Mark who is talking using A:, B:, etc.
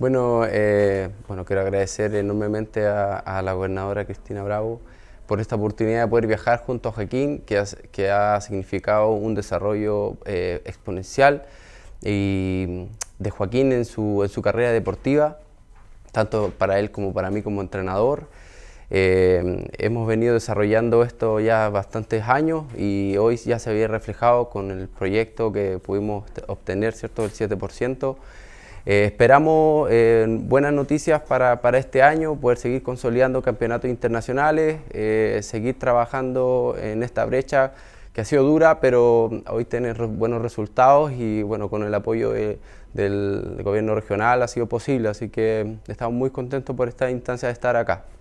A: Bueno, quiero agradecer enormemente a la gobernadora Cristina Bravo por esta oportunidad de poder viajar junto a Joaquín, que ha significado un desarrollo exponencial y de Joaquín en su carrera deportiva, tanto para él como para mí como entrenador. Hemos venido desarrollando esto ya bastantes años y hoy ya se había reflejado con el proyecto que pudimos obtener, ¿cierto?, el 7%. Esperamos buenas noticias para este año, poder seguir consolidando campeonatos internacionales, seguir trabajando en esta brecha que ha sido dura, pero hoy tener buenos resultados y bueno, con el apoyo del gobierno regional ha sido posible, así que estamos muy contentos por esta instancia de estar acá.